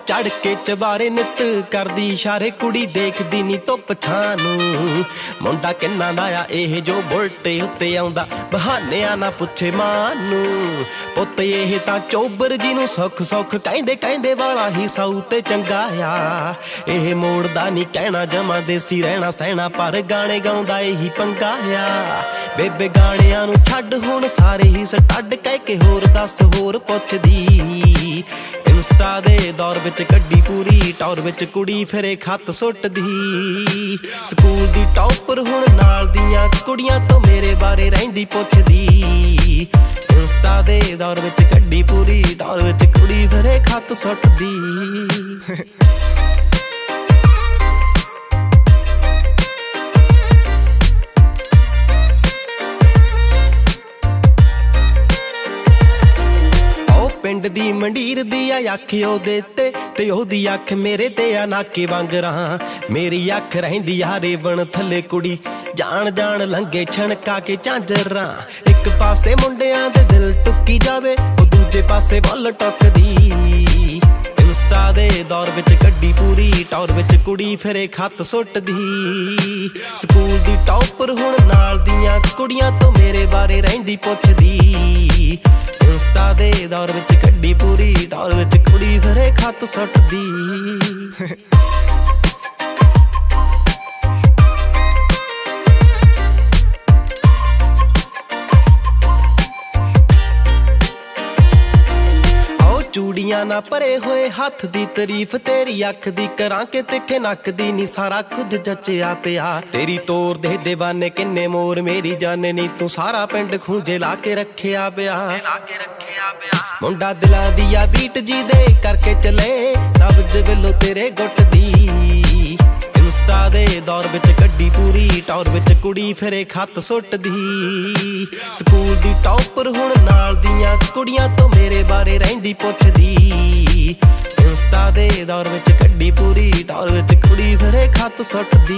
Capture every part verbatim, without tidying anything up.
चढ़ के चबारे नित करदी इशारे कुड़ी देखदी नी धुप छां नूं मुंडा किन्ना दा आ इह जो बुलटे उत्ते आउंदा बहानियां ना पुछे मां नूं पुत्त इह तां चोबर जी नूं सुख सुख कहंदे कहंदे वाला ही साऊ ते चंगा आ इह मोड़दा नी कहना जमा देसी रहना सहना पर गाने गाउंदा इही पंगा आ बेबे गाणियां नूं छड्ड हुण सारे ही सटड कह के होर दस होर पुछदी इंस्टा दे दौर विच कड्डी पूरी टौर विच कुड़ी फिरे खत सुटदी स्कूल दी टॉपर हुण नाल दियां कुड़ियां तो मेरे बारे रहिंदी पुछदी इंस्टा दे दौर विच कड्डी पूरी टौर विच कुड़ी फिरे खत सुटदी पिंड दी मंडीर दी आ अख ओदे ते ते ओदी अख मेरे ते आ नाके वांगरां मेरी अख रहिंदी आ रेवण थले कुड़ी जान जान लंघे छणका के झांजरां एक पासे मुंडियां दे दिल टुकी जावे ओ दूजे पासे वल टुकदी इंस्टा दे दौर विच कड्डी पूरी टौर विच कुड़ी फिरे खत सुटदी स्कूल दी टॉपर हुण नाल दियां कुड़ियां तो मेरे बारे रहिंदी पुछदी इंस्टा दे दौर विच कड्डी पूरी टौर विच कुड़ी फिरे खत सुटदी चूड़ियां ना परे होए हथ दी तारीफ तेरी अख दी करां के तिखे नक दी नी सारा कुछ जचिया पिया तेरी तोर दे दीवाने किन्ने मोर मेरी जाने नी तू सारा पिंड खूंजे ला के रखिया पिया मुंडा दिला दिया बीट जी दे करके चले सब्ज वेलो तेरे गुट दी इंस्टा दे दौर विच कड्डी पूरी टौर विच कुड़ी फिरे खत सुटदी स्कूल दी टॉपर हुण नाल दियां कुड़ियां तो मेरे बारे रहिंदी पुछदी इंस्टा दे दौर विच कड्डी पूरी टौर विच कुड़ी फिरे खत सुटदी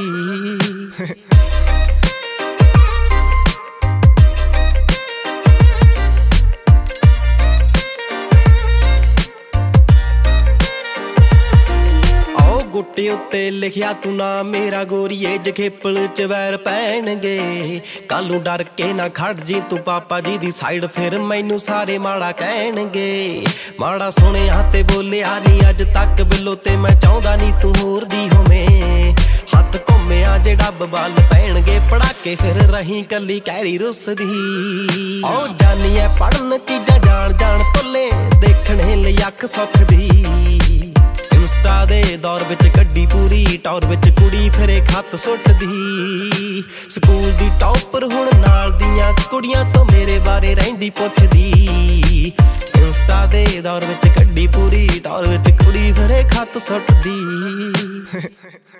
गुट्टे उत्ते लिखिया तू ना मेरा गोरीए जखेपल च वैर पैणगे कालू डर के ना खड़ जी तू पापा जी दी साइड फिर मैनू सारे माड़ा कहणगे माड़ा सुनिया ते बोलिया नी अज तक बिलो ते मैं चाहुंदा नी तू होर दी होवें हथ घुम्मिया जे डब बल पैणगे पड़ाके फिर रही कली कैरी रुसदी ओ जानी है पढ़न चीजां जान जान भुल्ले देखणे लई अख सुख दी इंस्टा दे दौर विच कड्डी पूरी टौर विच कुड़ी फिरे खत सुटदी स्कूल दी टॉपर हुण नाल दियां कुड़ियां तो मेरे बारे रहिंदी पुछदी इंस्टा दे दौर विच कड्डी पूरी टौर विच कुड़ी फिरे खत सुटदी